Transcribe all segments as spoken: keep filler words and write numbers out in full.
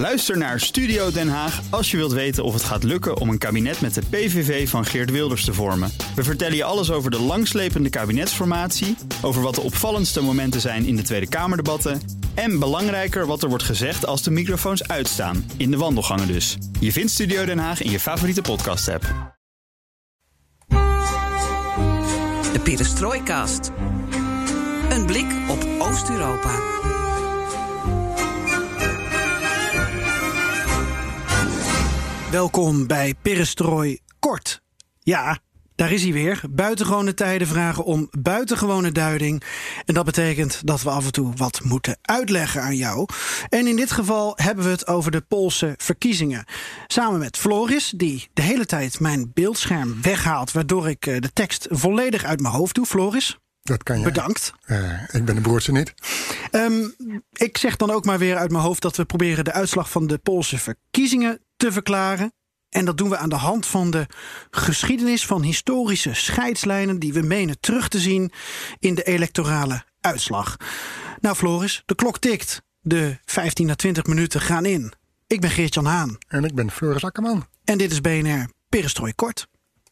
Luister naar Studio Den Haag als je wilt weten of het gaat lukken om een kabinet met de P V V van Geert Wilders te vormen. We vertellen je alles over de langslepende kabinetsformatie, over wat de opvallendste momenten zijn in de Tweede Kamerdebatten en belangrijker wat er wordt gezegd als de microfoons uitstaan, in de wandelgangen dus. Je vindt Studio Den Haag in je favoriete podcast-app. De Perestroikast. Een blik op Oost-Europa. Welkom bij Perestrooi Kort. Ja, daar is hij weer. Buitengewone tijden vragen om buitengewone duiding. En dat betekent dat we af en toe wat moeten uitleggen aan jou. En in dit geval hebben we het over de Poolse verkiezingen. Samen met Floris, die de hele tijd mijn beeldscherm weghaalt, waardoor ik de tekst volledig uit mijn hoofd doe. Floris, dat kan je. Bedankt. Uh, ik ben de broertje niet. Um, ik zeg dan ook maar weer uit mijn hoofd dat we proberen de uitslag van de Poolse verkiezingen te verklaren. En dat doen we aan de hand van de geschiedenis van historische scheidslijnen die we menen terug te zien in de electorale uitslag. Nou Floris, de klok tikt. De vijftien à twintig minuten gaan in. Ik ben Geert-Jan Haan. En ik ben Floris Akkerman. En dit is B N R Perestrooi Kort.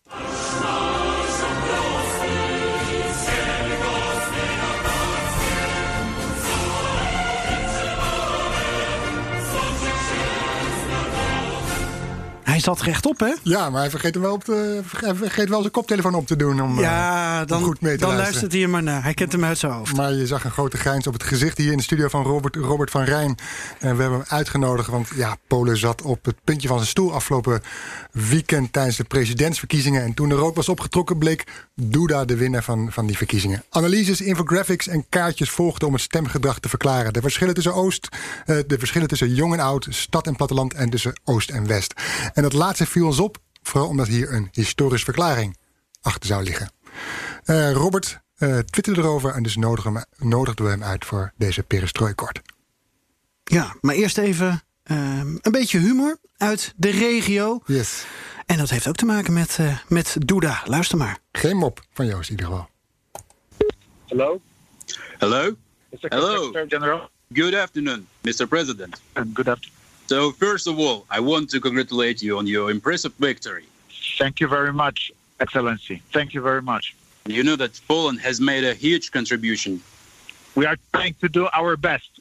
Hij zat rechtop, hè? Ja, maar hij vergeet, hem wel, op te, hij vergeet wel zijn koptelefoon op te doen om, ja, dan, om goed mee te dan luisteren. luistert hij er maar naar. Hij kent hem uit zijn hoofd. Maar je zag een grote grijns op het gezicht hier in de studio van Robert, Robert van Rijn. En we hebben hem uitgenodigd, want ja, Polen zat op het puntje van zijn stoel afgelopen weekend tijdens de presidentsverkiezingen. En toen de rook was opgetrokken, bleek Duda de winnaar van, van die verkiezingen. Analyses, infographics en kaartjes volgden om het stemgedrag te verklaren. De verschillen tussen Oost, uh, de verschillen tussen jong en oud, stad en platteland en tussen Oost en West. En dat laatste viel ons op, vooral omdat hier een historische verklaring achter zou liggen. Uh, Robert uh, twitterde erover en dus nodigden we, nodigden we hem uit voor deze Perestroikort. Ja, maar eerst even uh, een beetje humor uit de regio. Yes. En dat heeft ook te maken met, uh, met Duda. Luister maar. Geen mop van Joost in ieder geval. Hello. Hello. Hello. Secretary General. Good afternoon, Mister President. And good afternoon. So first of all, I want to congratulate you on your impressive victory. Thank you very much, Excellency. Thank you very much. You know that Poland has made a huge contribution. We are trying to do our best.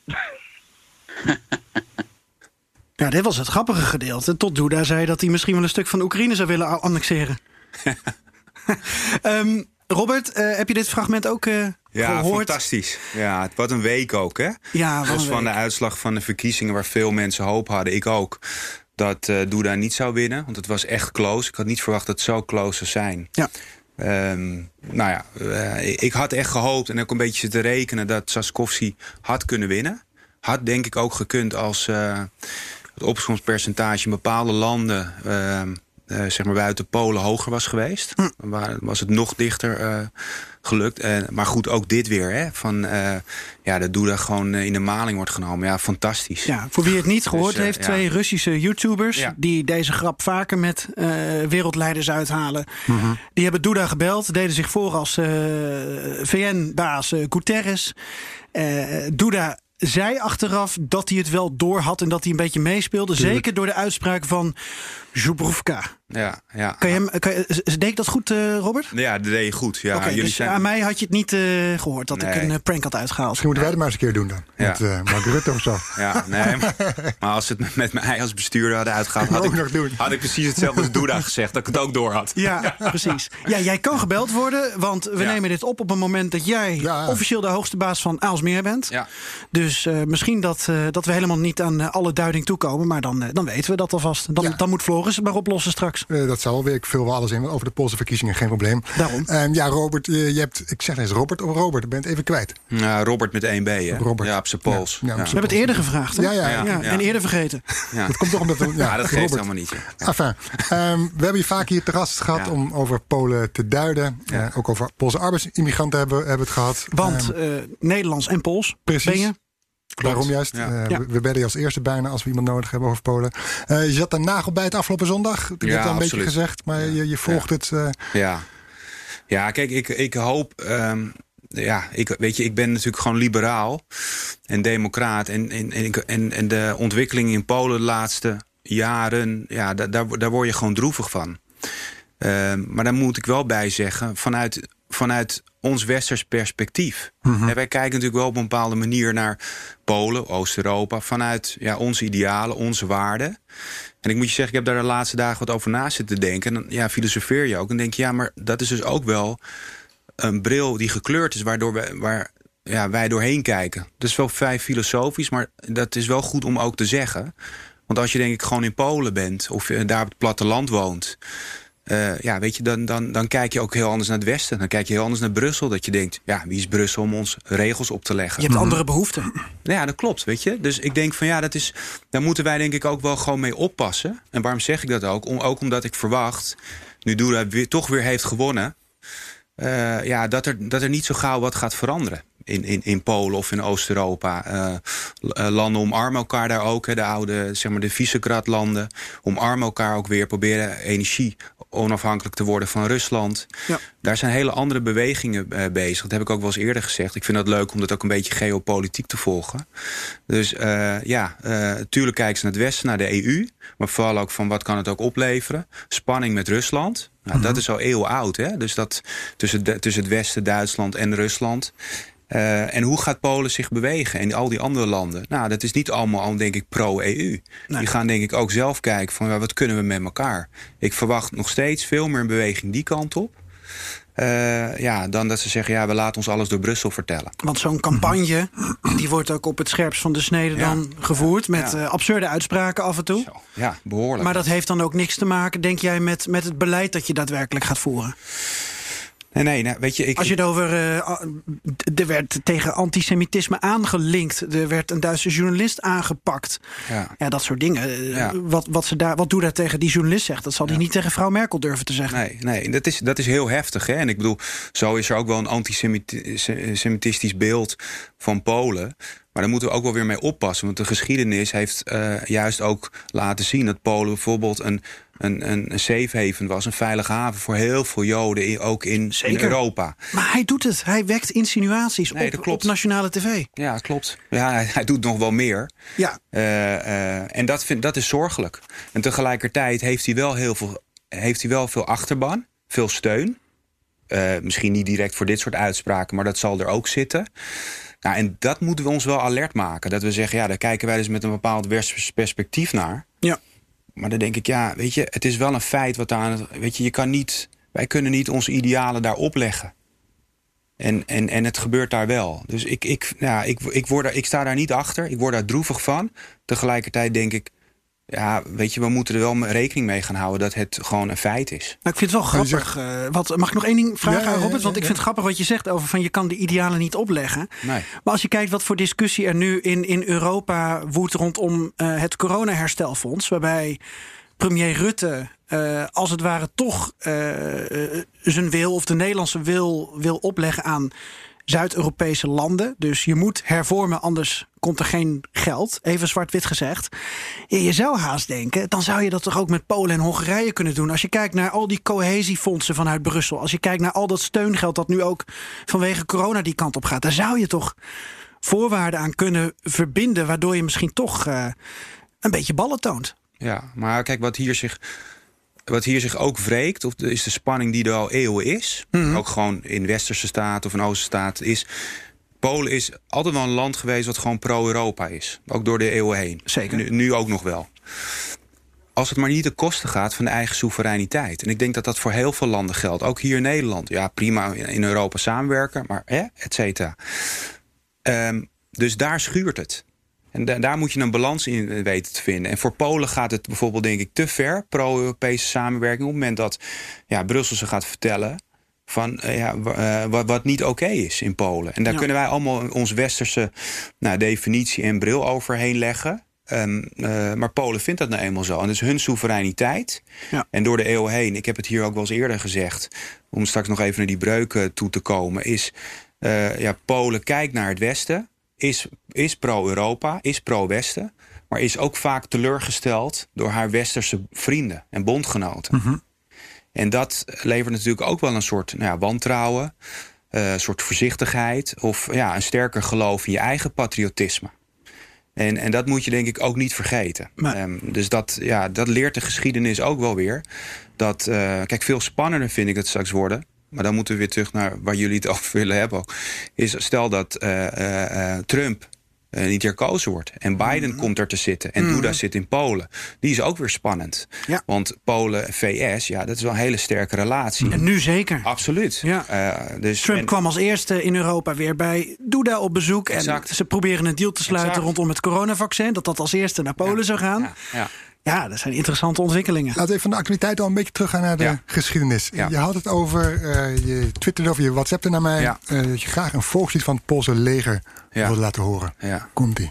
Ja, dit was het grappige gedeelte. Tot Duda zei dat hij misschien wel een stuk van Oekraïne zou willen annexeren. um, Robert, uh, heb je dit fragment ook uh, ja, gehoord? Fantastisch. Ja, het was een week ook, hè? Ja, was van week. de uitslag van de verkiezingen waar veel mensen hoop hadden. Ik ook. Dat uh, Duda niet zou winnen. Want het was echt close. Ik had niet verwacht dat het zo close zou zijn. Ja. Um, nou ja, uh, ik had echt gehoopt en ook een beetje zitten rekenen dat Saskowski had kunnen winnen. Had denk ik ook gekund als uh, het opkomstpercentage in bepaalde landen, Uh, Uh, zeg maar buiten Polen hoger was geweest. Hm. Waar, was het nog dichter uh, gelukt. Uh, maar goed, ook dit weer. Hè, van, uh, ja, dat Duda gewoon uh, in de maling wordt genomen. Ja, fantastisch. Ja, voor wie het niet gehoord dus, uh, heeft, ja. twee Russische YouTubers Ja. die deze grap vaker met uh, wereldleiders uithalen. Mm-hmm. Die hebben Duda gebeld, deden zich voor als uh, V N-baas uh, Guterres. Uh, Duda zei achteraf dat hij het wel door had en dat hij een beetje meespeelde. Tuurlijk. Zeker door de uitspraak van Zhubruvka. Ja, ja. Kan je hem, kan je, deed ik dat goed, uh, Robert? Ja, dat deed je goed. Ja, Oké, jullie dus zijn... aan mij had je het niet uh, gehoord dat Nee. ik een uh, prank had uitgehaald. Misschien moeten wij het maar eens een keer doen dan. Ja. Met uh, Mark Rutte of zo. Ja, nee, maar, maar als ze het met mij als bestuurder hadden uitgehaald, had Ook ik, nog doen. had ik precies hetzelfde als Duda gezegd, dat ik het ook door had. Ja, precies. Ja, jij kan gebeld worden, want we Ja. nemen dit op op een moment dat jij Ja. officieel de hoogste baas van Aalsmeer bent. Ja. Dus uh, misschien dat, uh, dat we helemaal niet aan uh, alle duiding toekomen, maar dan, uh, dan weten we dat alvast. Dan, Ja. dan moet Floris het maar oplossen straks. Uh, dat zal wel weer. Ik vul wel alles in over de Poolse verkiezingen. Geen probleem. Daarom. Um, ja, Robert, je, je hebt... Ik zeg eens Robert of Robert. Ik ben het even kwijt. Ja, Robert met één B, hè? Robert. Ja, op zijn Pools. Ja, ja, op We zijn hebben het eerder gevraagd, hè? Ja, ja, ja. Ja, en eerder vergeten. Ja. Dat komt toch omdat... We, ja, Ja, dat geeft Robert. helemaal niet. Ja. Enfin, um, we hebben je vaak hier te gast gehad Ja. om over Polen te duiden. Ja. Uh, ook over Poolse arbeidsimmigranten hebben, hebben we het gehad. Want Um, uh, Nederlands en Pools precies. ben je. Daarom juist. Ja. Uh, Ja. we, we bellen je als eerste bijna als we iemand nodig hebben over Polen. Uh, je zat daar nagel bij het afgelopen zondag. Ik Ja, heb het al een absoluut. beetje gezegd, maar Ja. je, je volgt Ja. het. Uh, Ja, ja kijk, ik, ik hoop um, ja, ik, weet je, ik ben natuurlijk gewoon liberaal en democraat. En, en, en, en, en de ontwikkeling in Polen de laatste jaren, ja, daar, daar, daar word je gewoon droevig van. Uh, maar daar moet ik wel bij zeggen, vanuit, vanuit ons westers perspectief. Mm-hmm. En wij kijken natuurlijk wel op een bepaalde manier naar Polen, Oost-Europa, vanuit ja, onze idealen, onze waarden. En ik moet je zeggen, ik heb daar de laatste dagen wat over na zitten denken. En dan ja, filosofeer je ook en denk je, ja, maar dat is dus ook wel een bril die gekleurd is, waardoor we, waar ja, wij doorheen kijken. Dat is wel vrij filosofisch, maar dat is wel goed om ook te zeggen. Want als je denk ik gewoon in Polen bent of je daar op het platteland woont, Uh, ja, weet je, dan, dan, dan kijk je ook heel anders naar het Westen. Dan kijk je heel anders naar Brussel. Dat je denkt, ja, wie is Brussel om ons regels op te leggen? Je hebt andere behoeften. Ja, dat klopt, weet je. Dus ik denk van ja, dat is, daar moeten wij denk ik ook wel gewoon mee oppassen. En waarom zeg ik dat ook? Om, ook omdat ik verwacht, nu Duda weer, toch weer heeft gewonnen, Uh, ja, dat er, dat er niet zo gauw wat gaat veranderen. In, in, in Polen of in Oost-Europa. Uh, uh, landen omarmen elkaar daar ook. Hè, de oude, zeg maar de Visegrad-landen. Omarmen elkaar ook weer. Proberen energie onafhankelijk te worden van Rusland. Ja. Daar zijn hele andere bewegingen uh, bezig. Dat heb ik ook wel eens eerder gezegd. Ik vind dat leuk om dat ook een beetje geopolitiek te volgen. Dus uh, ja, uh, tuurlijk kijken ze naar het Westen, naar de E U. Maar vooral ook van wat kan het ook opleveren. Spanning met Rusland. Nou, mm-hmm. Dat is al eeuwen oud. Hè? Dus dat tussen, de, tussen het Westen, Duitsland en Rusland. Uh, en hoe gaat Polen zich bewegen? En al die andere landen. Nou, dat is niet allemaal, denk ik, pro-E U. Nee. Die gaan denk ik ook zelf kijken van ja, wat kunnen we met elkaar? Ik verwacht nog steeds veel meer een beweging die kant op. Uh, ja, dan dat ze zeggen, ja, we laten ons alles door Brussel vertellen. Want zo'n campagne, die wordt ook op het scherpst van de snede ja. dan gevoerd. Met ja. uh, absurde uitspraken af en toe. Zo. Ja, behoorlijk. Maar dat heeft dan ook niks te maken, denk jij, met, met het beleid dat je daadwerkelijk gaat voeren? Nee, nee, nou, weet je... Ik, Als je het over... Uh, er werd tegen antisemitisme aangelinkt. Er werd een Duitse journalist aangepakt. Ja, ja dat soort dingen. Ja. Wat, wat, ze daar, wat Duda tegen die journalist zegt, dat zal hij ja. niet tegen vrouw Merkel durven te zeggen. Nee, nee dat, is, dat is heel heftig. Hè? En ik bedoel, zo is er ook wel een antisemitisch beeld van Polen. Maar daar moeten we ook wel weer mee oppassen. Want de geschiedenis heeft uh, juist ook laten zien dat Polen bijvoorbeeld een, een, een, een safe haven was. Een veilige haven voor heel veel Joden, ook in, in Europa. Maar hij doet het. Hij wekt insinuaties nee, op, op nationale tv. Ja, klopt. Ja, hij, hij doet nog wel meer. Ja. Uh, uh, en dat, vind, dat is zorgelijk. En tegelijkertijd heeft hij wel heel veel, heeft hij wel veel achterban, veel steun. Uh, misschien niet direct voor dit soort uitspraken, maar dat zal er ook zitten. Nou, en dat moeten we ons wel alert maken. Dat we zeggen, ja, daar kijken wij dus met een bepaald westers perspectief naar. Ja. Maar dan denk ik, ja, weet je, het is wel een feit wat aan. Weet je, je kan niet, wij kunnen niet onze idealen daar opleggen. En, en, en het gebeurt daar wel. Dus ik, ik, ja, ik, ik, word daar, ik sta daar niet achter. Ik word daar droevig van. Tegelijkertijd denk ik, ja, weet je, we moeten er wel rekening mee gaan houden dat het gewoon een feit is. Nou, ik vind het wel grappig. Uh, wat, mag ik nog één ding vragen, ja, ja, Robert? Want ja, ja, ik vind het grappig wat je zegt over van je kan de idealen niet opleggen. Nee. Maar als je kijkt wat voor discussie er nu in, in Europa woedt rondom uh, het corona-herstelfonds, waarbij premier Rutte uh, als het ware toch uh, uh, zijn wil of de Nederlandse wil wil opleggen aan Zuid-Europese landen. Dus je moet hervormen, anders komt er geen geld. Even zwart-wit gezegd. Je zou haast denken, dan zou je dat toch ook met Polen en Hongarije kunnen doen. Als je kijkt naar al die cohesiefondsen vanuit Brussel. Als je kijkt naar al dat steungeld dat nu ook vanwege corona die kant op gaat. Daar zou je toch voorwaarden aan kunnen verbinden, waardoor je misschien toch uh, een beetje ballen toont. Ja, maar kijk, wat hier zich... Wat hier zich ook wreekt, of is de spanning die er al eeuwen is. Mm-hmm. Ook gewoon in westerse staten of in oosterse staten is. Polen is altijd wel een land geweest wat gewoon pro-Europa is. Ook door de eeuwen heen. Zeker. Nu, nu ook nog wel. Als het maar niet ten koste gaat van de eigen soevereiniteit. En ik denk dat dat voor heel veel landen geldt. Ook hier in Nederland. Ja, prima in Europa samenwerken, maar hè, et cetera. Um, dus daar schuurt het. En da- daar moet je een balans in weten te vinden. En voor Polen gaat het bijvoorbeeld, denk ik, te ver. Pro-Europese samenwerking. Op het moment dat ja, Brussel ze gaat vertellen van uh, ja, uh, wat, wat niet oké okay is in Polen. En daar ja. kunnen wij allemaal ons westerse nou, definitie en bril overheen leggen. Um, uh, maar Polen vindt dat nou eenmaal zo. En dat is hun soevereiniteit. Ja. En door de eeuwen heen, ik heb het hier ook wel eens eerder gezegd, om straks nog even naar die breuken toe te komen, is uh, ja, Polen kijkt naar het Westen. Is, is pro-Europa, is pro-Westen, maar is ook vaak teleurgesteld door haar westerse vrienden en bondgenoten. Mm-hmm. En dat levert natuurlijk ook wel een soort nou ja, wantrouwen. uh, soort voorzichtigheid of ja, een sterker geloof in je eigen patriotisme. En, en dat moet je denk ik ook niet vergeten. Maar... Um, dus dat, ja, dat leert de geschiedenis ook wel weer. Dat, uh, kijk, veel spannender vind ik het straks worden. Maar dan moeten we weer terug naar waar jullie het over willen hebben. Ook. Is, stel dat uh, uh, uh, Trump uh, niet herkozen wordt. En Biden mm-hmm. komt er te zitten. En mm-hmm. Duda zit in Polen. Die is ook weer spannend. Ja. Want Polen en V S, ja, dat is wel een hele sterke relatie. En nu zeker. Absoluut. Ja. Uh, dus Trump en... kwam als eerste in Europa weer bij Duda op bezoek. Exact. En ze proberen een deal te sluiten exact. rondom het coronavaccin. Dat dat als eerste naar Polen ja. zou gaan. Ja. Ja. Ja, dat zijn interessante ontwikkelingen. Laten we even van de actualiteit al een beetje teruggaan naar de ja. geschiedenis. Ja. Je had het over, uh, je twitterde over, je WhatsAppte naar mij... Ja. Uh, dat je graag een volkslied van het Poolse leger ja. wilde laten horen. Ja. Komt-ie.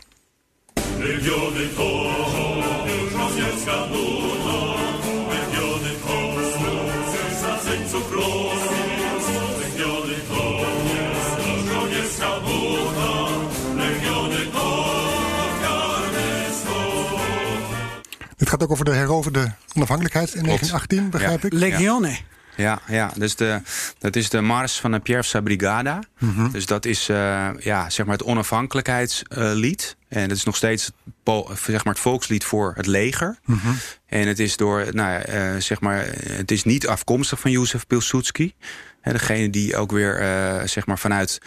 Het gaat ook over de heroverde onafhankelijkheid in negentien achttien, begrijp ja. ik. Legione. Ja, ja, dus de, dat is de Mars van de Pierwsza Brigada. Mm-hmm. Dus dat is uh, ja, zeg maar het onafhankelijkheidslied. Uh, en dat is nog steeds po- zeg maar het volkslied voor het leger. Mm-hmm. En het is door, nou, uh, zeg maar, het is niet afkomstig van Józef Pilsudski. Hè, degene die ook weer uh, zeg maar vanuit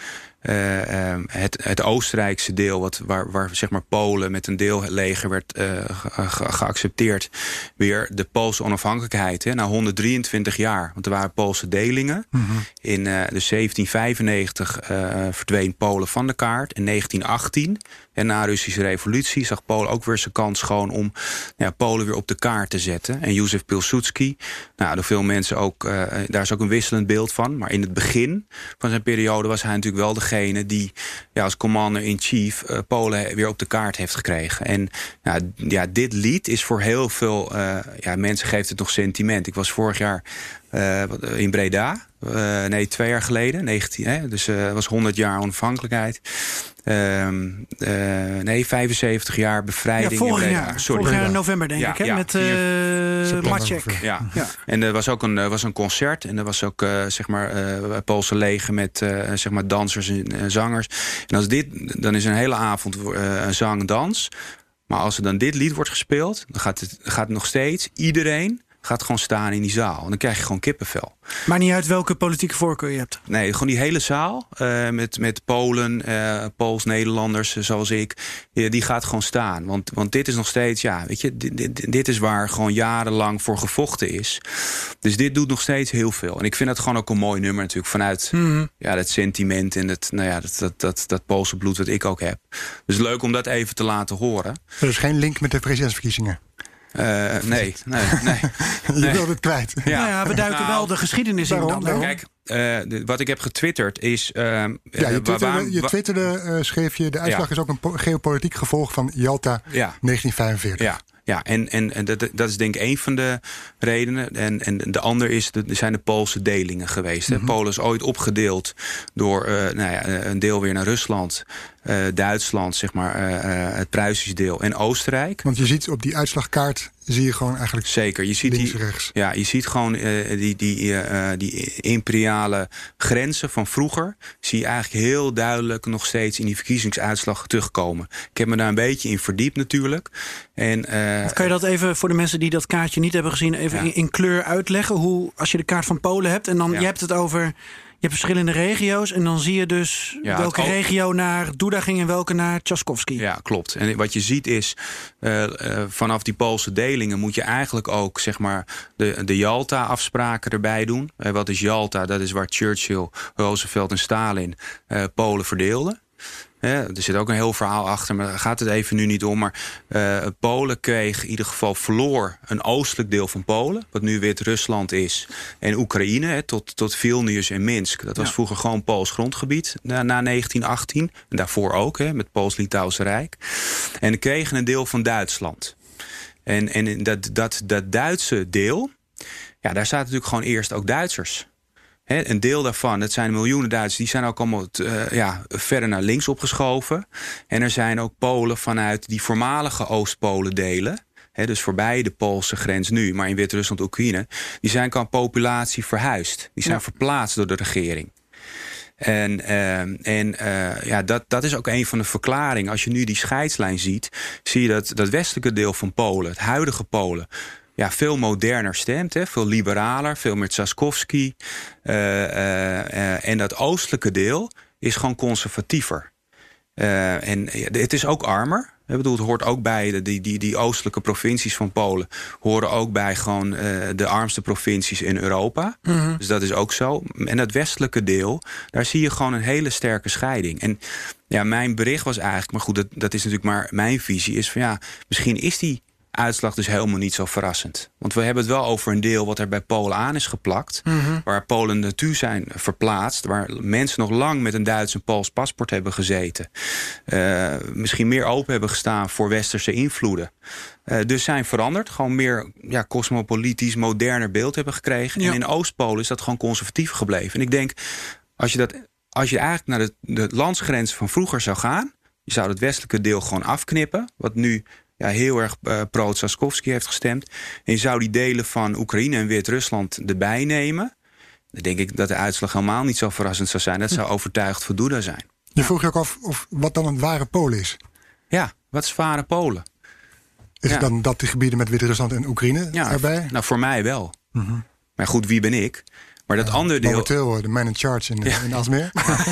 uh, uh, het, het Oostenrijkse deel, wat, waar, waar zeg maar Polen met een deel leger werd uh, ge- geaccepteerd, weer de Poolse onafhankelijkheid. Hè, na honderddrieëntwintig jaar. Want er waren Poolse delingen. Mm-hmm. In uh, de zeventien vijfennegentig uh, verdween Polen van de kaart. In negentien achttien, en na de Russische revolutie, zag Polen ook weer zijn kans schoon om ja, Polen weer op de kaart te zetten. En Józef Pilsudski, nou, door veel mensen ook, uh, daar is ook een wisselend beeld van. Maar in het begin van zijn periode was hij natuurlijk wel degene die ja, als commander-in-chief uh, Polen weer op de kaart heeft gekregen. En ja, ja, dit lied is voor heel veel uh, ja, mensen geeft het nog sentiment. Ik was vorig jaar uh, in Breda. Uh, nee, twee jaar geleden. negentien, hè? Dus het uh, was honderd jaar onafhankelijkheid. Uh, uh, nee, vijfenzeventig jaar bevrijding. Ja, vorig jaar. Sorry. Vorig jaar in november, denk ja, ik. Hè? Ja, met uh, Maciek. Ja. ja. En er was ook een, was een concert. En er was ook uh, zeg maar uh, Poolse leger met uh, zeg maar dansers en uh, zangers. En als dit, dan is een hele avond uh, zang, dans. Maar als er dan dit lied wordt gespeeld, dan gaat het, gaat het nog steeds iedereen gaat gewoon staan in die zaal. En dan krijg je gewoon kippenvel. Maar niet uit welke politieke voorkeur je hebt? Nee, gewoon die hele zaal. Uh, met, met Polen, uh, Pools, Nederlanders, uh, zoals ik. Uh, die gaat gewoon staan. Want, want dit is nog steeds, ja, weet je, dit, dit, dit is waar gewoon jarenlang voor gevochten is. Dus dit doet nog steeds heel veel. En ik vind dat gewoon ook een mooi nummer natuurlijk. Vanuit mm-hmm. ja, dat sentiment en het, nou ja, dat, dat, dat, dat Poolse bloed wat ik ook heb. Dus leuk om dat even te laten horen. Er is geen link met de presidentsverkiezingen? Uh, nee, nee, nee. Je nee. wilt het kwijt. Ja, nou ja, we duiken nou, wel de geschiedenis in dan. Daarom. Kijk, uh, de, wat ik heb getwitterd is... Uh, ja, je twitterde, waar, je twitterde uh, schreef je, de uitslag ja. is ook een po- geopolitiek gevolg van Jalta ja. negentien vijfenveertig. Ja. Ja, en, en, en dat, dat is denk ik één van de redenen. En, en de andere is, er zijn de Poolse delingen geweest. Mm-hmm. Polen is ooit opgedeeld door uh, nou ja, een deel weer naar Rusland, uh, Duitsland, zeg maar, uh, uh, het Pruisische deel en Oostenrijk. Want je ziet op die uitslagkaart, zie je gewoon eigenlijk zeker. Je ziet links, die, rechts. Ja, je ziet gewoon uh, die, die, uh, die imperiale grenzen van vroeger, zie je eigenlijk heel duidelijk nog steeds in die verkiezingsuitslag terugkomen. Ik heb me daar een beetje in verdiept natuurlijk. En, uh, kan je dat even voor de mensen die dat kaartje niet hebben gezien, even ja. in, in kleur uitleggen? Hoe, als je de kaart van Polen hebt en dan ja. je hebt het over, je hebt verschillende regio's en dan zie je dus ja, welke regio naar Duda ging en welke naar Trzaskowski. Ja, klopt. En wat je ziet is, uh, uh, vanaf die Poolse delingen moet je eigenlijk ook zeg maar de, de Jalta-afspraken erbij doen. Uh, wat is Jalta? Dat is waar Churchill, Roosevelt en Stalin uh, Polen verdeelden. Ja, er zit ook een heel verhaal achter, maar daar gaat het even nu niet om. Maar uh, Polen kreeg in ieder geval verloor een oostelijk deel van Polen, wat nu Wit-Rusland is. En Oekraïne, hè, tot, tot Vilnius en Minsk. Dat was ja. vroeger gewoon Pools grondgebied na, na negentien achttien. En daarvoor ook, hè, met Pools-Litouwse Rijk. En kregen een deel van Duitsland. En, en dat, dat, dat Duitse deel, ja, daar zaten natuurlijk gewoon eerst ook Duitsers. He, een deel daarvan, dat zijn miljoenen Duitsers, die zijn ook allemaal uh, ja, verder naar links opgeschoven. En er zijn ook Polen vanuit die voormalige Oostpolen delen. He, dus voorbij de Poolse grens nu, maar in Wit-Rusland, Oekraïne. Die zijn qua populatie verhuisd. Die zijn ja. verplaatst door de regering. En, uh, en uh, ja, dat, dat is ook een van de verklaringen. Als je nu die scheidslijn ziet, zie je dat dat westelijke deel van Polen, het huidige Polen, ja, veel moderner stemt, hè, veel liberaler, veel meer Trzaskowski. Uh, uh, uh, en dat oostelijke deel is gewoon conservatiever. Uh, en ja, het is ook armer. Ik bedoel, het hoort ook bij de, die, die, die oostelijke provincies van Polen. Horen ook bij gewoon uh, de armste provincies in Europa. Mm-hmm. Dus dat is ook zo. En dat westelijke deel, daar zie je gewoon een hele sterke scheiding. En ja, mijn bericht was eigenlijk, maar goed, dat, dat is natuurlijk maar mijn visie, is van ja, misschien is die uitslag dus helemaal niet zo verrassend. Want we hebben het wel over een deel wat er bij Polen aan is geplakt. Mm-hmm. Waar Polen naartoe zijn verplaatst. Waar mensen nog lang met een Duits en Pools paspoort hebben gezeten. Uh, misschien meer open hebben gestaan voor westerse invloeden. Uh, dus zijn veranderd. Gewoon meer ja, cosmopolitisch, moderner beeld hebben gekregen. Ja. En in Oost-Polen is dat gewoon conservatief gebleven. En ik denk, als je, dat, als je eigenlijk naar de, de landsgrens van vroeger zou gaan, je zou het westelijke deel gewoon afknippen. Wat nu ja, heel erg uh, pro-Trzaskowski heeft gestemd. En je zou die delen van Oekraïne en Wit-Rusland erbij nemen. Dan denk ik dat de uitslag helemaal niet zo verrassend zou zijn. Dat zou overtuigd voor Duda zijn. Je vroeg je ook af of wat dan een ware Polen is. Ja, wat is ware Polen? Is ja. het dan dat die gebieden met Wit-Rusland en Oekraïne ja, erbij? Nou, voor mij wel. Mm-hmm. Maar goed, wie ben ik? Maar dat ja, andere deel... Momenteel de man in charge in, ja. in Aalsmeer.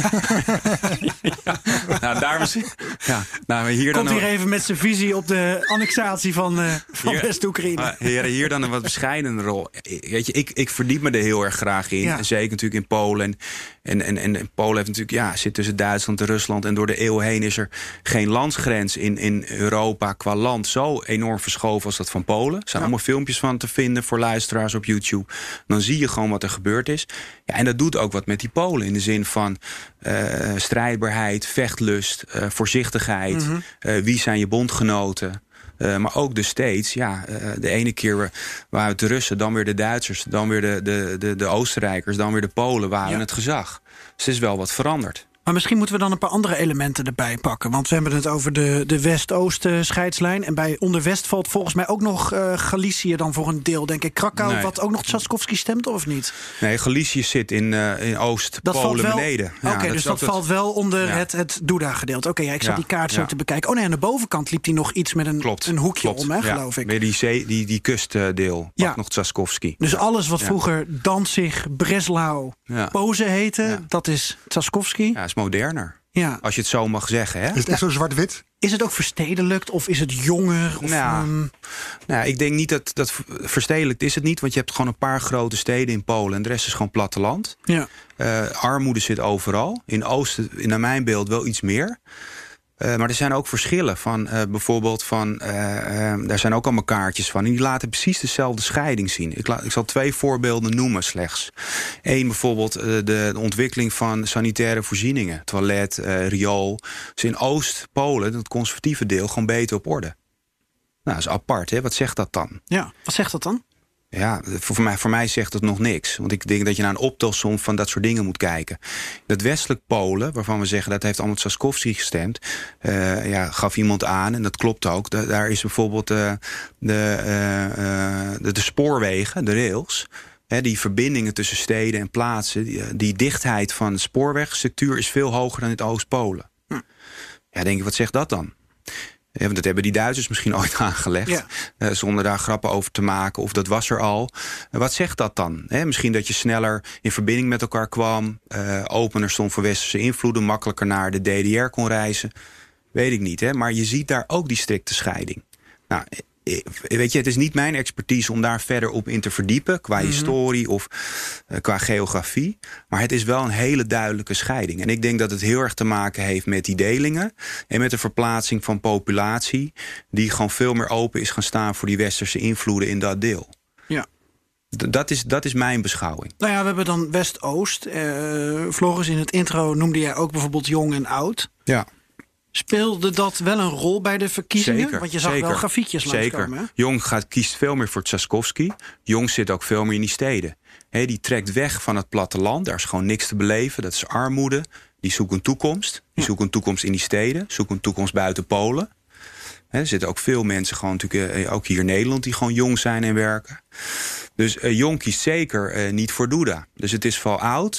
ja. Nou, daar misschien... Ja. Nou, hier Komt dan hier een... even met zijn visie op de annexatie van, uh, van West-Oekraïne. Heren, hier dan een wat bescheidene rol. Weet je, ik, ik verdiep me er heel erg graag in. Ja. Zeker natuurlijk in Polen. En, en, en, en Polen heeft natuurlijk, ja, zit tussen Duitsland en Rusland. En door de eeuw heen is er geen landsgrens in, in Europa qua land zo enorm verschoven als dat van Polen. Er zijn ja. allemaal filmpjes van te vinden voor luisteraars op YouTube. Dan zie je gewoon wat er gebeurd is. Ja, en dat doet ook wat met die Polen. In de zin van uh, strijdbaarheid, vechtlust, uh, voorzichtigheid. Mm-hmm. Uh, wie zijn je bondgenoten? Uh, maar ook de States. Ja, uh, de ene keer waren het de Russen, dan weer de Duitsers, dan weer de, de, de, de Oostenrijkers, dan weer de Polen waren ja. het gezag. Dus er is wel wat veranderd. Maar misschien moeten we dan een paar andere elementen erbij pakken. Want we hebben het over de, de West-Oost scheidslijn. En bij onder West valt volgens mij ook nog uh, Galicië dan voor een deel, denk ik. Krakau, nee. Wat ook nog Trzaskowski stemt, of niet? Nee, Galicië zit in, uh, in Oost-Polen beneden. Oké, okay, ja, dus dat, dat valt wel onder ja. het, het Duda-gedeelte. Oké, okay, ja, ik zat ja, die kaart zo ja. te bekijken. Oh nee, aan de bovenkant liep hij nog iets met een, klopt, een hoekje klopt. om, hè, ja. geloof ik. Weer die, zee, die, die kustdeel, ja. nog Trzaskowski. Dus alles wat ja. vroeger Danzig, Breslau, ja. Pozen heette, ja. dat is Trzaskowski. Ja, is moderner. Ja. Als je het zo mag zeggen. Hè? Is het echt ja. zo zwart-wit? Is het ook verstedelijkt of is het jonger? Of, nou, um... nou, ik denk niet dat, dat verstedelijkt is het niet. Want je hebt gewoon een paar grote steden in Polen. En de rest is gewoon platteland. Ja. Uh, armoede zit overal. In Oosten, naar mijn beeld, wel iets meer. Uh, maar er zijn ook verschillen van uh, bijvoorbeeld van, uh, uh, daar zijn ook allemaal kaartjes van. En die laten precies dezelfde scheiding zien. Ik, la- ik zal twee voorbeelden noemen slechts. Eén bijvoorbeeld uh, de, de ontwikkeling van sanitaire voorzieningen. Toilet, uh, riool. Dus in Oost-Polen, het conservatieve deel, gewoon beter op orde. Nou, dat is apart, hè? Wat zegt dat dan? Ja, wat zegt dat dan? Ja, voor mij, voor mij zegt het nog niks. Want ik denk dat je naar een optelsom van dat soort dingen moet kijken. Dat westelijk Polen, waarvan we zeggen dat heeft allemaal Trzaskowski gestemd. Uh, ja, gaf iemand aan, en dat klopt ook. Da- daar is bijvoorbeeld uh, de, uh, uh, de, de spoorwegen, de rails. Hè, die verbindingen tussen steden en plaatsen. Die, die dichtheid van de spoorwegstructuur is veel hoger dan in het Oost-Polen. Hm. Ja, denk ik, wat zegt dat dan? Ja, want dat hebben die Duitsers misschien ooit aangelegd. Ja. Uh, zonder daar grappen over te maken. Of dat was er al. Uh, wat zegt dat dan? He, misschien dat je sneller in verbinding met elkaar kwam. Uh, opener stond voor westerse invloeden. Makkelijker naar de D D R kon reizen. Weet ik niet. Hè? Maar je ziet daar ook die strikte scheiding. Nou, weet je, het is niet mijn expertise om daar verder op in te verdiepen. Qua mm-hmm. historie of uh, qua geografie. Maar het is wel een hele duidelijke scheiding. En ik denk dat het heel erg te maken heeft met die delingen. En met de verplaatsing van populatie. Die gewoon veel meer open is gaan staan voor die westerse invloeden in dat deel. Ja. D- dat, is, dat is mijn beschouwing. Nou ja, we hebben dan West-Oost. Uh, Floris, in het intro noemde jij ook bijvoorbeeld jong en oud. Ja. Speelde dat wel een rol bij de verkiezingen? Zeker, Want je zag zeker, wel grafiekjes langskomen. Zeker. Jong gaat, kiest veel meer voor Trzaskowski. Jong zit ook veel meer in die steden. He, die trekt weg van het platteland. Daar is gewoon niks te beleven. Dat is armoede. Die zoeken een toekomst. Die ja. zoeken een toekomst in die steden. Zoeken een toekomst buiten Polen. He, er zitten ook veel mensen, gewoon natuurlijk, ook hier in Nederland, die gewoon jong zijn en werken. Dus uh, Jong kiest zeker uh, niet voor Duda. Dus het is vooral oud.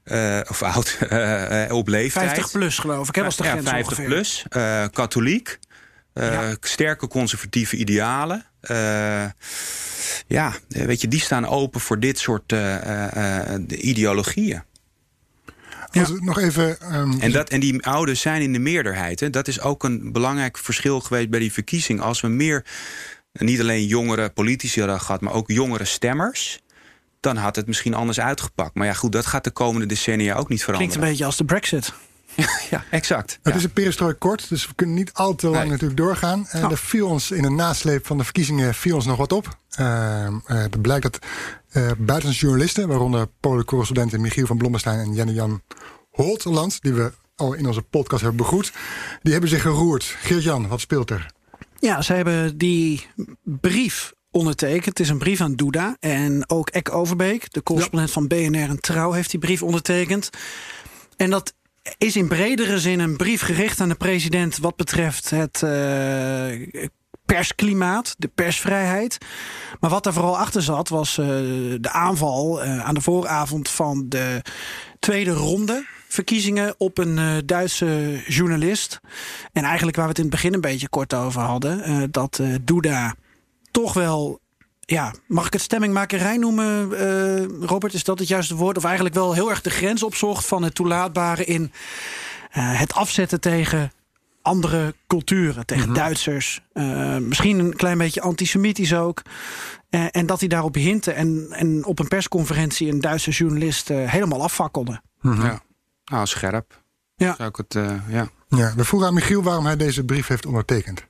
Uh, of oud, uh, uh, op leeftijd. vijftig plus geloof ik, hè, was de grens ja, vijftig ongeveer. plus, uh, katholiek, uh, ja. sterke conservatieve idealen. Uh, ja, weet je, die staan open voor dit soort uh, uh, ideologieën. Ja. Nog even, um, en, dat, en die ouderen zijn in de meerderheid. Hè. Dat is ook een belangrijk verschil geweest bij die verkiezing. Als we meer, niet alleen jongere politici hadden gehad, maar ook jongere stemmers, dan had het misschien anders uitgepakt. Maar ja, goed, dat gaat de komende decennia ook niet veranderen. Klinkt een beetje als de Brexit. Ja, exact. Het ja. is een perestrooi kort, dus we kunnen niet al te lang nee. natuurlijk doorgaan. Uh, oh. Er viel ons in de nasleep van de verkiezingen viel ons nog wat op. Uh, uh, het blijkt dat uh, buitenlandse journalisten, waaronder Polen-correspondenten Michiel van Blommestein en Janne-Jan Holtland, die we al in onze podcast hebben begroet, die hebben zich geroerd. Geert-Jan, wat speelt er? Ja, ze hebben die brief ondertekend. Het is een brief aan Duda. En ook Eck Overbeek, de correspondent ja. van B N R en Trouw, heeft die brief ondertekend. En dat is in bredere zin een brief gericht aan de president wat betreft het uh, persklimaat, de persvrijheid. Maar wat daar vooral achter zat was uh, de aanval uh, aan de vooravond van de tweede ronde verkiezingen op een uh, Duitse journalist. En eigenlijk waar we het in het begin een beetje kort over hadden, uh, dat uh, Duda toch wel, ja, mag ik het stemmingmakerij noemen, uh, Robert? Is dat het juiste woord? Of eigenlijk wel heel erg de grens opzocht van het toelaatbare in uh, het afzetten tegen andere culturen, tegen mm-hmm. Duitsers. Uh, misschien een klein beetje antisemitisch ook. Uh, en dat hij daarop hintte en, en op een persconferentie een Duitse journalist uh, helemaal afvakkelde. Mm-hmm. Ja, nou, scherp. Ja. Zou ik het, uh, ja. Ja, we vroegen aan Michiel waarom hij deze brief heeft ondertekend.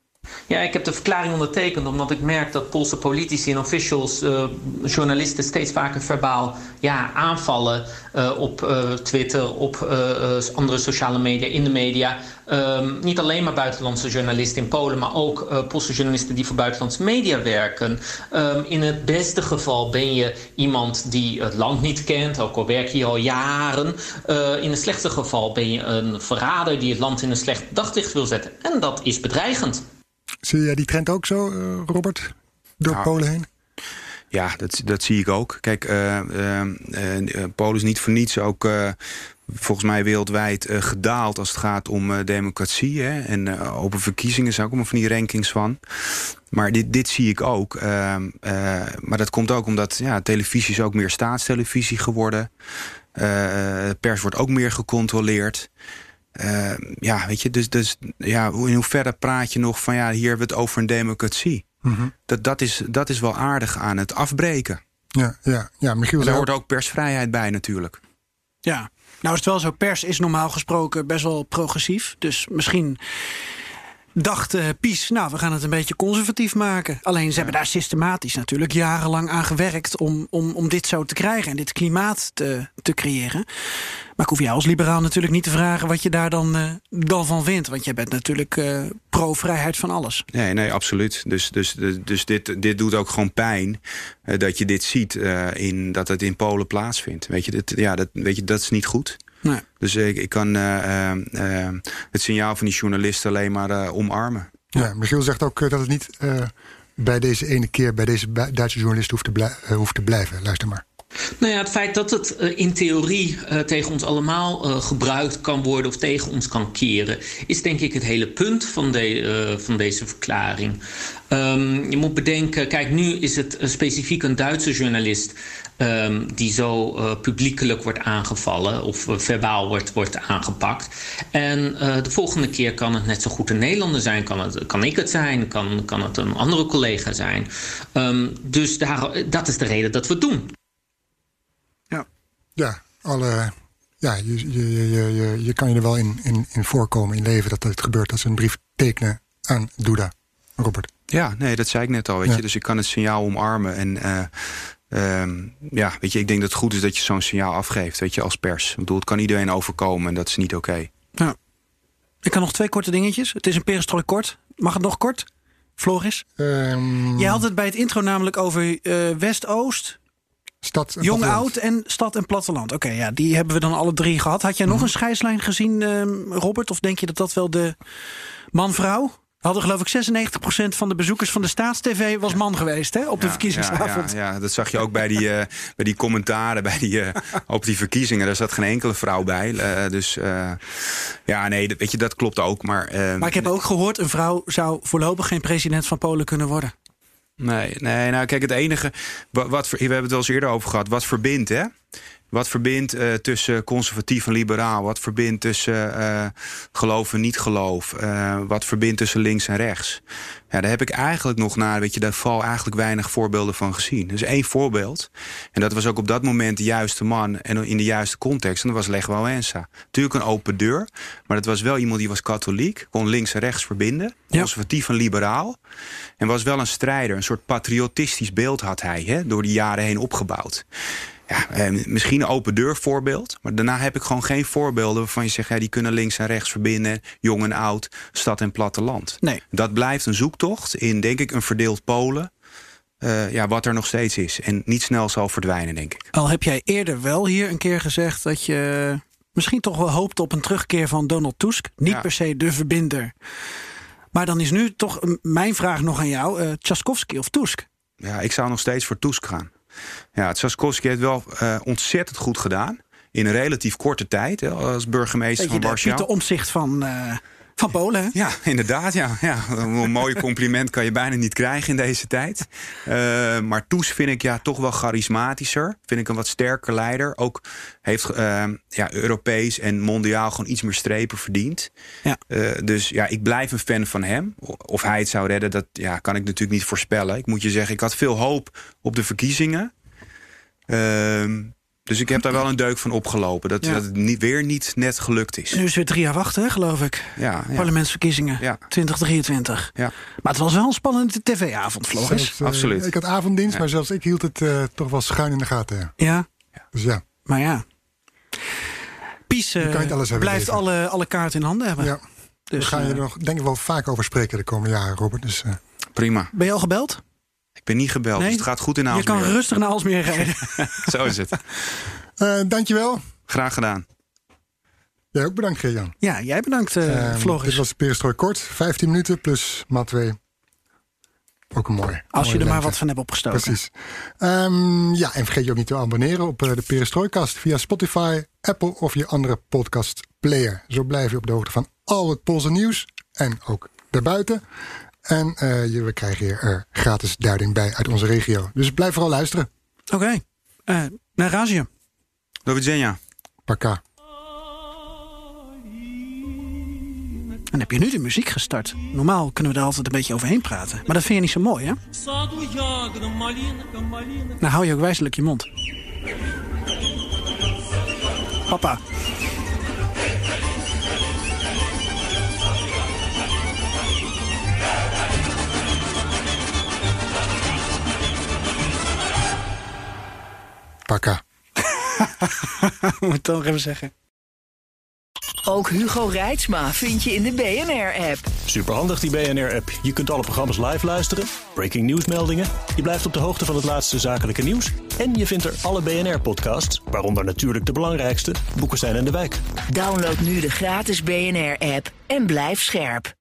Ja, ik heb de verklaring ondertekend omdat ik merk dat Poolse politici en officials uh, journalisten steeds vaker verbaal ja, aanvallen uh, op uh, Twitter, op uh, andere sociale media, in de media. Um, niet alleen maar buitenlandse journalisten in Polen, maar ook uh, Poolse journalisten die voor buitenlandse media werken. Um, in het beste geval ben je iemand die het land niet kent, ook al werk je hier al jaren. Uh, in het slechtste geval ben je een verrader die het land in een slecht daglicht wil zetten. En dat is bedreigend. Zie jij die trend ook zo, uh, Robert? Door nou, Polen heen? Ja, dat, dat zie ik ook. Kijk, uh, uh, uh, Polen is niet voor niets ook uh, volgens mij wereldwijd uh, gedaald als het gaat om uh, democratie. Hè? En uh, open verkiezingen zijn ook allemaal van die rankings van. Maar dit, dit zie ik ook. Uh, uh, maar dat komt ook omdat ja, televisie is ook meer staatstelevisie geworden. Uh, pers wordt ook meer gecontroleerd. Uh, ja, weet je, dus, dus ja, in hoeverre praat je nog van ja, hier hebben we het over een democratie. Mm-hmm. Dat, dat, is, dat is wel aardig aan het afbreken. Ja, ja, ja. Michiel, en daar hoort ook persvrijheid bij natuurlijk. Ja, nou is het wel zo, pers is normaal gesproken best wel progressief. Dus misschien dacht uh, Pies, nou, we gaan het een beetje conservatief maken. Alleen ze ja. hebben daar systematisch natuurlijk jarenlang aan gewerkt om, om, om dit zo te krijgen en dit klimaat te, te creëren. Maar ik hoef jou als liberaal natuurlijk niet te vragen wat je daar dan, uh, dan van vindt. Want jij bent natuurlijk uh, pro-vrijheid van alles. Nee, nee, absoluut. Dus, dus, dus dit, dit doet ook gewoon pijn uh, dat je dit ziet, uh, in, dat het in Polen plaatsvindt. Weet je, dit, ja, dat, weet je, dat is niet goed. Nee. Dus ik, ik kan uh, uh, het signaal van die journalisten alleen maar uh, omarmen. Ja, Michiel zegt ook uh, dat het niet uh, bij deze ene keer bij deze Duitse journalist hoeft te, blij, uh, hoeft te blijven. Luister maar. Nou ja, het feit dat het uh, in theorie uh, tegen ons allemaal uh, gebruikt kan worden of tegen ons kan keren, is denk ik het hele punt van, de, uh, van deze verklaring. Um, je moet bedenken, kijk, nu is het uh, specifiek een Duitse journalist Um, die zo uh, publiekelijk wordt aangevallen of uh, verbaal wordt, wordt aangepakt. En uh, de volgende keer kan het net zo goed een Nederlander zijn. Kan, het, kan ik het zijn, kan, kan het een andere collega zijn. Um, dus daar, dat is de reden dat we het doen. Ja, ja, alle, ja je, je, je, je, je kan je er wel in, in, in voorkomen in leven dat het gebeurt dat ze een brief tekenen aan Duda. Robert. Ja, nee, dat zei ik net al. Weet ja. je? Dus ik kan het signaal omarmen en uh, Um, ja, weet je, ik denk dat het goed is dat je zo'n signaal afgeeft, weet je, als pers. Ik bedoel, het kan iedereen overkomen en dat is niet oké. Okay. Ja. Ik kan nog twee korte dingetjes. Het is een perestrooi kort. Mag het nog kort? Floris? Um... Jij had het bij het intro namelijk over uh, West-Oost, stad en jong-oud en stad en platteland. Oké, okay, ja, die hebben we dan alle drie gehad. Had jij mm-hmm. nog een scheidslijn gezien, um, Robert? Of denk je dat dat wel de man-vrouw Hadden geloof ik zesennegentig procent van de bezoekers van de Staatstv was man geweest, hè, op de Ja, verkiezingsavond. Ja, ja, ja, dat zag je ook bij die, uh, bij die commentaren bij die, uh, op die verkiezingen. Daar zat geen enkele vrouw bij. Uh, dus uh, ja, nee, weet je, dat klopt ook. Maar, uh, maar ik heb ook gehoord, een vrouw zou voorlopig geen president van Polen kunnen worden. Nee, nee, nou kijk, het enige, wat, wat we hebben het wel eens eerder over gehad, wat verbindt, hè? Wat verbindt uh, tussen conservatief en liberaal? Wat verbindt tussen uh, geloof en niet-geloof? Uh, wat verbindt tussen links en rechts? Ja, daar heb ik eigenlijk nog naar, weet je, daar val eigenlijk weinig voorbeelden van gezien. Dus één voorbeeld. En dat was ook op dat moment de juiste man en in de juiste context. En dat was Lech Wałęsa. Natuurlijk een open deur, maar dat was wel iemand die was katholiek, kon links en rechts verbinden, conservatief ja. en liberaal. En was wel een strijder, een soort patriotistisch beeld had hij, hè, door die jaren heen opgebouwd. Ja, eh, misschien een open deur voorbeeld. Maar daarna heb ik gewoon geen voorbeelden waarvan je zegt, ja, die kunnen links en rechts verbinden, jong en oud, stad en platteland. Nee. Dat blijft een zoektocht in, denk ik, een verdeeld Polen. Uh, ja, wat er nog steeds is. En niet snel zal verdwijnen, denk ik. Al heb jij eerder wel hier een keer gezegd dat je misschien toch wel hoopt op een terugkeer van Donald Tusk. Niet ja. per se de verbinder. Maar dan is nu toch mijn vraag nog aan jou. Uh, Trzaskowski of Tusk? Ja, ik zou nog steeds voor Tusk gaan. Ja, Trzaskowski heeft wel uh, ontzettend goed gedaan. In een relatief korte tijd, hè, als burgemeester Weet je, van Warschau. Ten opzichte van, uh, van Polen, hè? Ja, inderdaad. Ja, ja. Een mooi compliment kan je bijna niet krijgen in deze tijd. Uh, maar Tusk vind ik ja, toch wel charismatischer. Vind ik een wat sterker leider. Ook heeft uh, ja, Europees en mondiaal gewoon iets meer strepen verdiend. Ja. Uh, dus ja, ik blijf een fan van hem. Of hij het zou redden, dat ja, kan ik natuurlijk niet voorspellen. Ik moet je zeggen, ik had veel hoop op de verkiezingen. Uh, dus ik heb daar wel een deuk van opgelopen. Dat, ja. dat het niet, weer niet net gelukt is. Nu is het weer drie jaar wachten, hè, geloof ik. Ja, ja. Parlementsverkiezingen ja. twintig drieëntwintig. Ja. Maar het was wel een spannende tv-avond, Floris. Uh, Absoluut. Ik had avonddienst, ja. maar zelfs ik hield het uh, toch wel schuin in de gaten. Ja? ja. Dus ja. Maar ja. Pies uh, blijft alle, alle kaarten in handen hebben. Ja. Dus, we gaan uh, je er nog, denk ik, wel vaak over spreken de komende jaren, Robert. Dus, uh... Prima. Ben je al gebeld? Ik ben niet gebeld, nee? Dus het gaat goed in Aalsmeer. Je kan rustig naar Aalsmeer rijden. Zo is het. Uh, dankjewel. Graag gedaan. Jij ook bedankt, Geert-Jan. Ja, jij bedankt, uh, um, Floris. Dit was de Perestrooi Kort. vijftien minuten plus Matwee. Ook een mooi. Als je er lente. maar wat van hebt opgestoken. Precies. Um, ja, en vergeet je ook niet te abonneren op uh, de Perestrooikast via Spotify, Apple of je andere podcastplayer. Zo blijf je op de hoogte van al het Poolse nieuws en ook daarbuiten. En uh, je, we krijgen hier er gratis duiding bij uit onze regio. Dus blijf vooral luisteren. Oké. Okay. Uh, naar Razie. Do widzenia. Paka. En heb je nu de muziek gestart? Normaal kunnen we er altijd een beetje overheen praten. Maar dat vind je niet zo mooi, hè? Nou, hou je ook wijselijk je mond. Papa. Paka. Moet ik toch even zeggen. Ook Hugo Reitsma vind je in de B N R-app. Superhandig die B N R-app. Je kunt alle programma's live luisteren, breaking nieuwsmeldingen. Je blijft op de hoogte van het laatste zakelijke nieuws. En je vindt er alle B N R-podcasts, waaronder natuurlijk de belangrijkste, Boekenstein en de Wijk. Download nu de gratis B N R-app en blijf scherp.